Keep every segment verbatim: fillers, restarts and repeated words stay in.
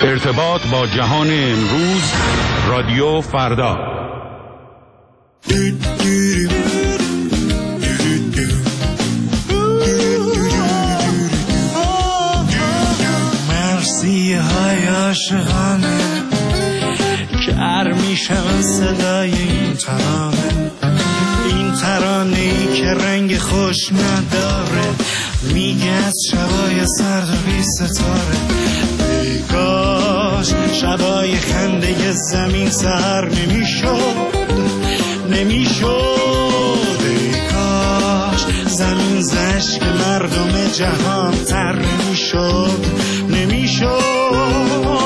ارتباط با جهان امروز، رادیو فردا. مرسی های عاشقانه کر میشم صدای این ترانه، این ترانه ای که رنگ خوش نداره، میگه از شبای سرد و بی ستاره. ای کاش شبای خنده زمین سر نمیشد نمیشد ای کاش زمین زشک مردم جهان تر نمیشد نمیشد.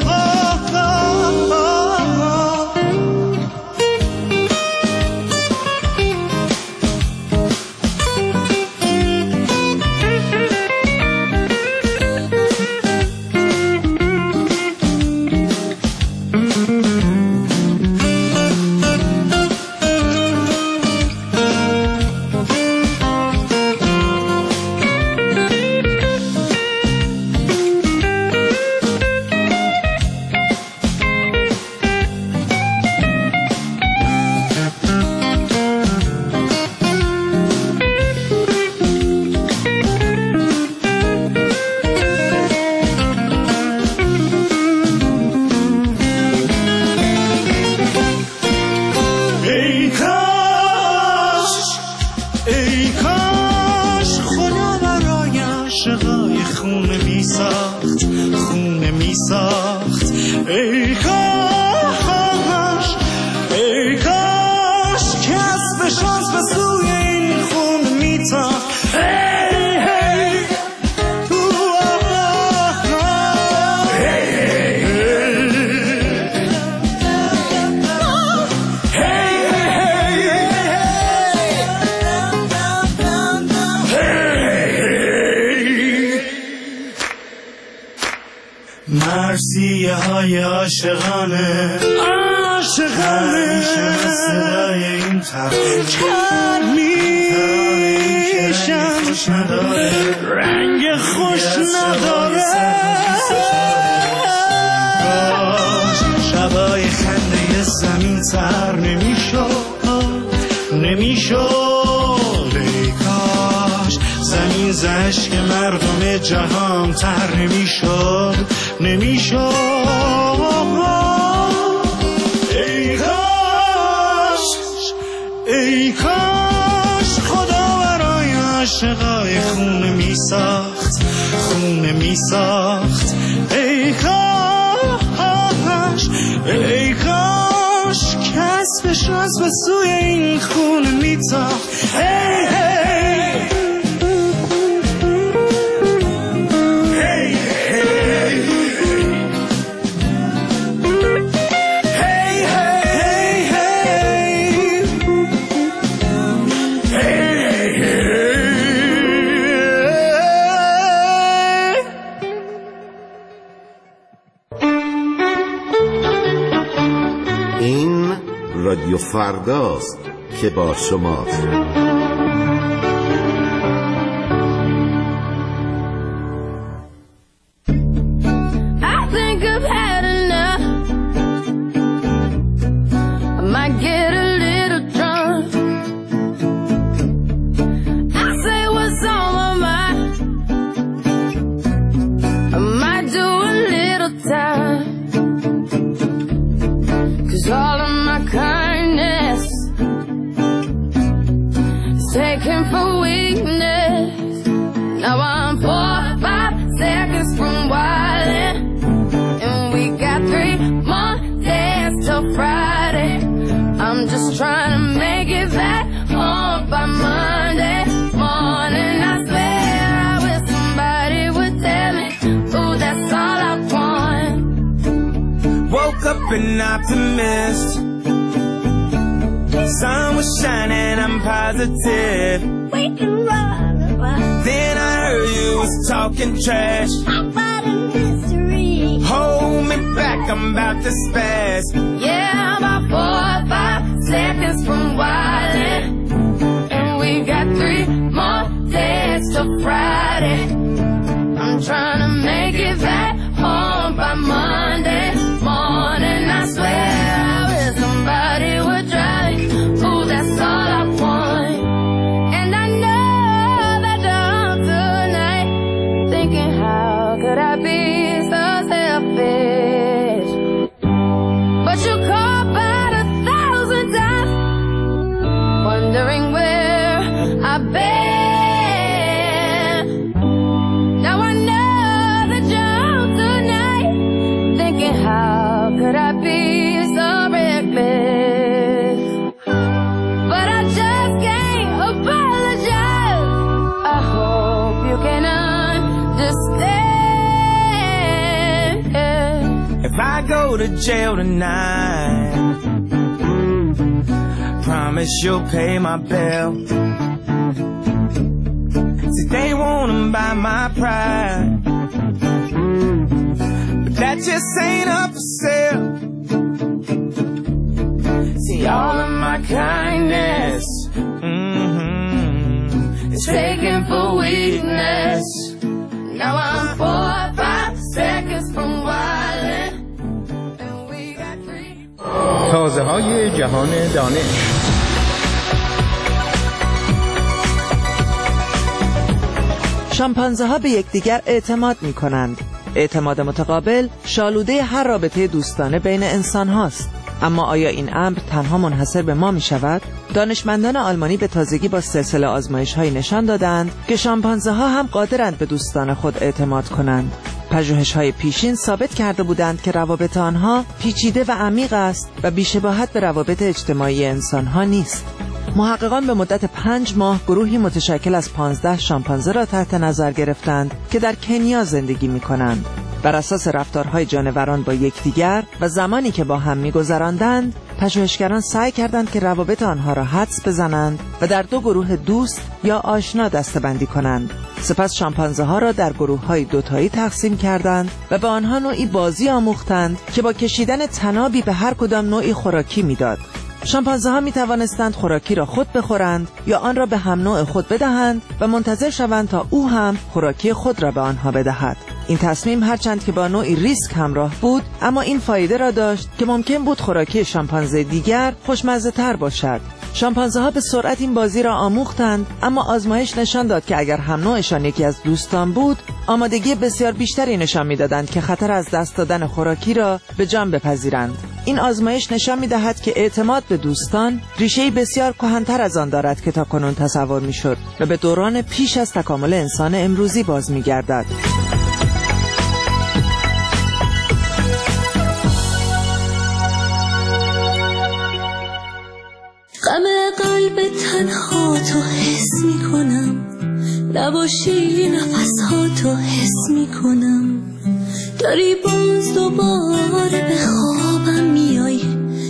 مرسیه های عاشقانه عاشقانه صدای این ترانه چر میشم رنگ خوش نداره. شبای خنده زمین تر نمیشد نمیشد ای کاش زمین زشک مردم جهان تر نمیشد نمیشد. ای کاش ای کاش خدا برای عاشقای خونه می ساخت خونه می ساخت ای کاش ای کاش کسبش از به سوی این خونه می تاخت. هی هی رادیو فرداست که با شماست. An optimist, sun was shining, I'm positive. We can run. Then I heard you was talking trash about a mystery. Hold me back, I'm about to spaz. Yeah, I'm about four or five seconds from wildin', and we got three more days till Friday. I'm trying to make it back home by Monday. I be so selfish? But you call about a thousand times, wondering where I've been. Now I know that you're home tonight, thinking how could I be so reckless? But I just can't apologize. I hope you can understand. If I go to jail tonight, promise you'll pay my bill. See, they wanna buy my pride, but that just ain't up for sale. See, all of my kindness, mm-hmm, is taken for weakness. Now I'm four or five seconds from wildin', and we got three. تازه های جهان دانش. شامپانزه ها به یکدیگر اعتماد می کنند. اعتماد متقابل شالوده هر رابطه دوستانه بین انسان هاست. اما آیا این امر تنها منحصر به ما می شود؟ دانشمندان آلمانی به تازگی با سلسله آزمایش های نشان دادند که شامپانزه ها هم قادرند به دوستان خود اعتماد کنند. پژوهش های پیشین ثابت کرده بودند که روابط آنها پیچیده و عمیق است و بی‌شباهت به روابط اجتماعی انسان ها نیست. محققان به مدت پنج ماه گروهی متشکل از پانزده شامپانزه را تحت نظر گرفتند که در کنیا زندگی می کنند. بر اساس رفتارهای جانوران با یکدیگر و زمانی که با هم می‌گذراندند، پژوهشگران سعی کردند که روابط آنها را حدس بزنند و در دو گروه دوست یا آشنا دسته‌بندی کنند. سپس شامپانزه ها را در گروه‌های دوتایی تقسیم کردند و به آنها نوعی بازی آموختند که با کشیدن تنابی به هر کدام نوعی خوراکی می‌داد. شامپانزه ها می توانستند خوراکی را خود بخورند یا آن را به هم نوع خود بدهند و منتظر شوند تا او هم خوراکی خود را به آنها بدهد. این تصمیم هرچند که با نوعی ریسک همراه بود، اما این فایده را داشت که ممکن بود خوراکی شامپانزه دیگر خوشمزه تر باشد. شامپانزه ها به سرعت این بازی را آموختند، اما آزمایش نشان داد که اگر هم نوعشان یکی از دوستان بود، آمادگی بسیار بیشتری نشان می‌دادند که خطر از دست دادن خوراکی را به جان بپذیرند. این آزمایش نشان می‌دهد که اعتماد به دوستان ریشه‌ای بسیار کهن‌تر از آن دارد که تاکنون تصور می‌شد و به دوران پیش از تکامل انسان امروزی باز می‌گردد. غم قلب تنها تو حس می کنم، نباشی نفسها تو حس می کنم، داری باز دوباره به خوابم میای،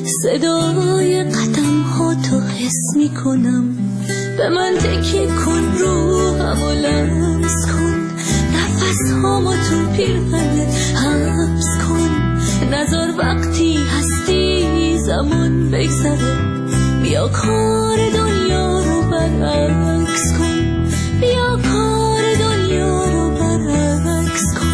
صدای قدم ها تو حس می کنم، به من تکی کن روحم و لمس کن، نفس هامو تو پیرهنت حبس کن، نذار وقتی هستی زمان بگذره، بیا کار دنیا رو برعکس کن، بیا کار دنیا رو برعکس کن.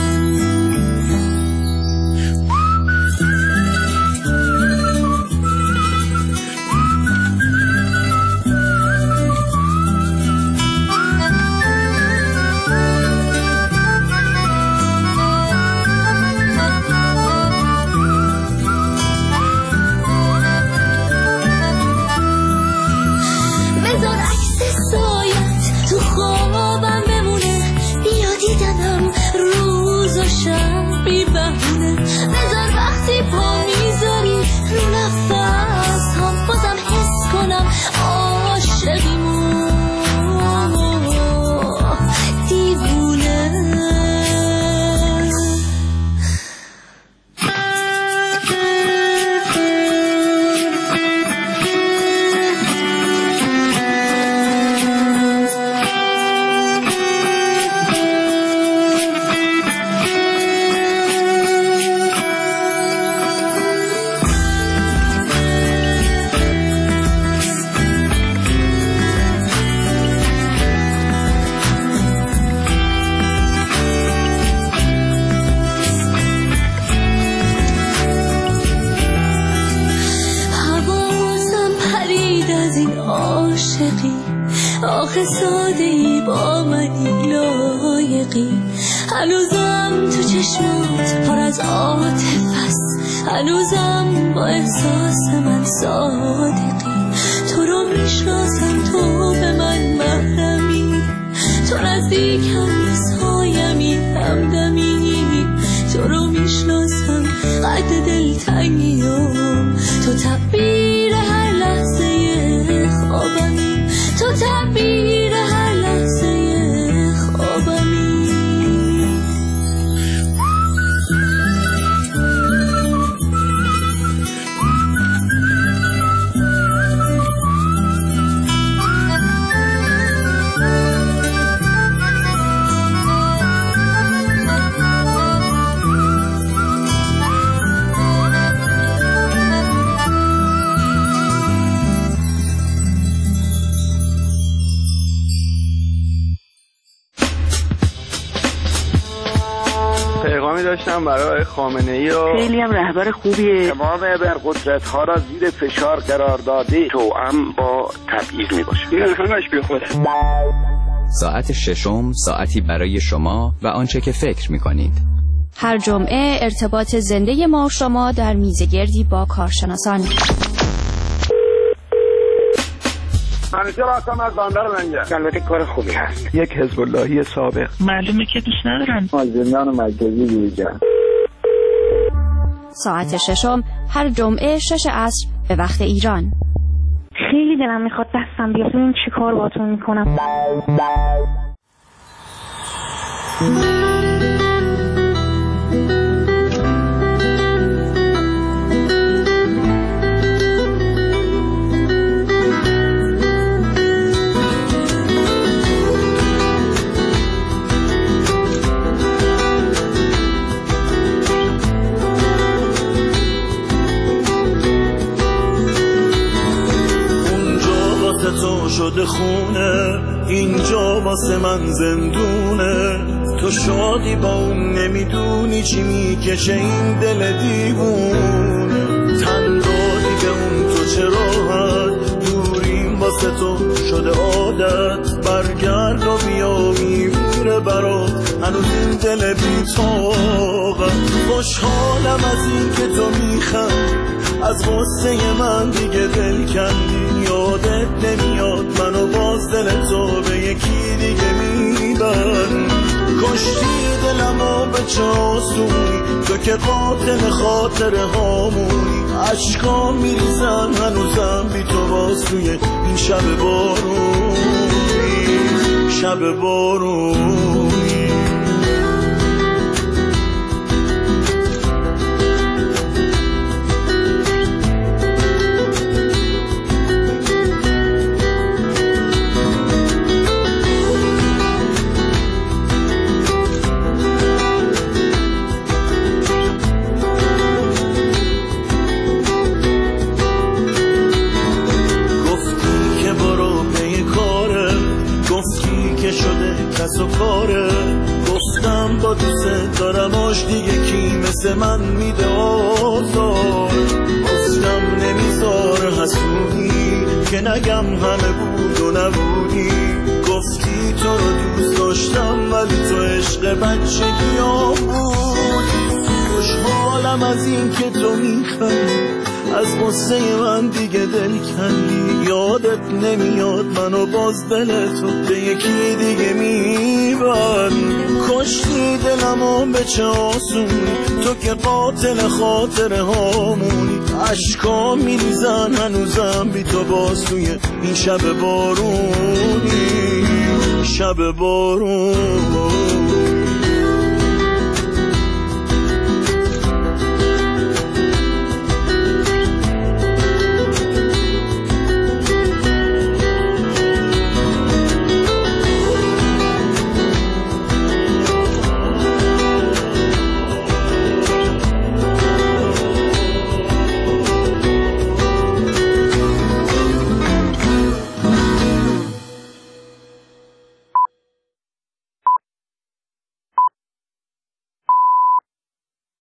آخه ساده‌ای با منی لایقی، هنوزم تو چشمات پر از عاطفه است، هنوزم با احساس من صادقی. تو رو میشناسم، تو به من محرمی، تو نزدیکم سایمی همدمی. تو رو میشناسم قد دلتنگیام، تو تعبیر هر لحظه خوابمی، تو تعبیر هر لحظه خوابمی. پیغامی داشتم برای خامنه‌ای و خیلی هم رهبر خوبیه. تمام ابرقدرت ها را زیر فشار قرار داده، توأم با تبعیض میباشه. این همش بیخوده. ساعت ششم، ساعتی برای شما و آنچه که فکر میکنید. هر جمعه ارتباط زنده ما شما در میزگردی با کارشناسان. منیجر هستم از بندر لنگر. البته کار خوبی هست. یک حزب اللهی سابق. معلومه که دوست ندارن. مازندران مرکزی دیگر. ساعت ششم هر جمعه شش عصر به وقت ایران. خیلی دلم میخواد دستم بیاد ببینم چی کار باهاتون میکنم. تو شده خونه، اینجا واسه من زندونه. تو شادی با اون نمیدونی چی میکشه این دل دیوونه. تن دادی به اون تو چه راحت، دوریم واسه تو شده عادت. برگرد و بیا میمیره برات هنوز این دل بی‌طاقت. خوشحالم از این که تو میخندی، از غصه من دیگه دل کندی. یادت نمیاد منو باز دل تو به یکی دیگه میبری. کشتی دلمو به چه آسونی، تو که قاتل خاطر هامونی. عشقا میریزن هنوزم بی تو باز توی این شب بارونی، شب بارونی. کس و کاره، گفتم با دوست دارم آش دیگه کی مثل من میده آزار. گفتم نمیذار حسودی که نگم همه بود و نبودی. گفتی تو رو دوست داشتم ولی تو عشق بچگیام بودی. خوشحالم از این که تو میخندی، از قصه من دیگه دل کندی. یادت نمیاد منو باز دل تو به یکی دیگه میبری. کشتی دلمو به چه آسونی، تو که قاتل خاطر هامونی. عشقا میریزن هنوزم بی تو باز توی این شب بارونی، شب بارونی.